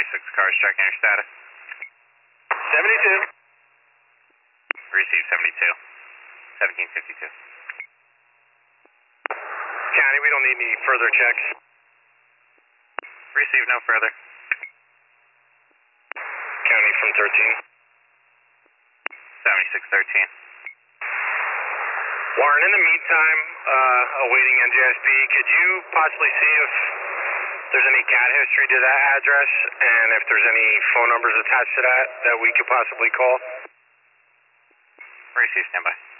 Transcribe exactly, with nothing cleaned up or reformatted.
seventy-six cars checking your status. seventy-two. Receive seventy-two. seventeen fifty-two. County, we don't need any further checks. Receive no further. County from thirteen. seventy-six thirteen. Warren, in the meantime, uh, awaiting N J S B, could you possibly see if there's any cat history to that address and if there's any phone numbers attached to that that we could possibly call? Receive standby.